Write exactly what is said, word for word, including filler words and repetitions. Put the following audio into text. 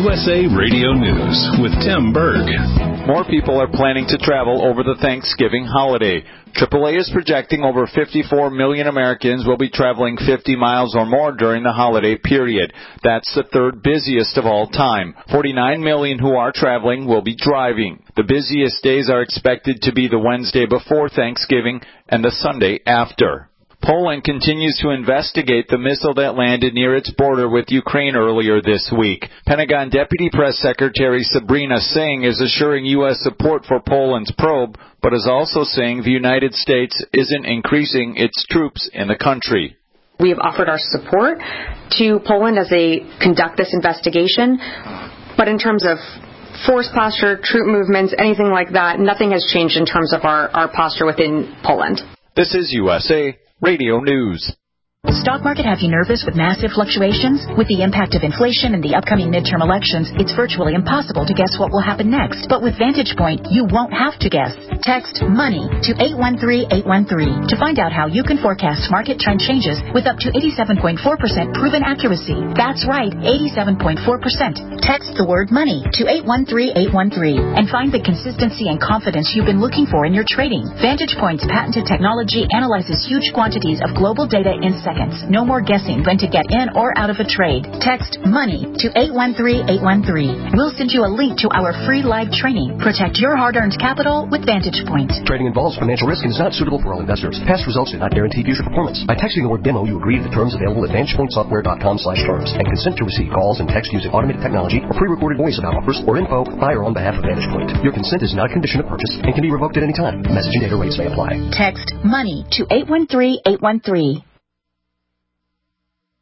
U S A Radio News with Tim Berg. More people are planning to travel over the Thanksgiving holiday. triple A is projecting over fifty-four million Americans will be traveling fifty miles or more during the holiday period. That's the third busiest of all time. forty-nine million who are traveling will be driving. The busiest days are expected to be the Wednesday before Thanksgiving and the Sunday after. Poland continues to investigate the missile that landed near its border with Ukraine earlier this week. Pentagon Deputy Press Secretary Sabrina Singh is assuring U S support for Poland's probe, but is also saying the United States isn't increasing its troops in the country. We have offered our support to Poland as they conduct this investigation, but in terms of force posture, troop movements, anything like that, nothing has changed in terms of our, our posture within Poland. This is U S A Radio News. The stock market have you nervous with massive fluctuations? With the impact of inflation and the upcoming midterm elections, it's virtually impossible to guess what will happen next. But with Vantage Point, you won't have to guess. Text MONEY to eight one three eight one three to find out how you can forecast market trend changes with up to eighty-seven point four percent proven accuracy. That's right, eighty-seven point four percent. Text the word MONEY to eight one three eight one three and find the consistency and confidence you've been looking for in your trading. Vantage Point's patented technology analyzes huge quantities of global data in seconds. No more guessing when to get in or out of a trade. Text MONEY to eight one three eight one three. We'll send you a link to our free live training. Protect your hard-earned capital with Vantage Point. Trading involves financial risk and is not suitable for all investors. Past results do not guarantee future performance. By texting the word demo, you agree to the terms available at vantage point software dot com slash terms and consent to receive calls and text using automated technology or pre-recorded voice about offers or info by or on behalf of Vantage Point. Your consent is not a condition of purchase and can be revoked at any time. Message and data rates may apply. Text MONEY to eight one three eight one three.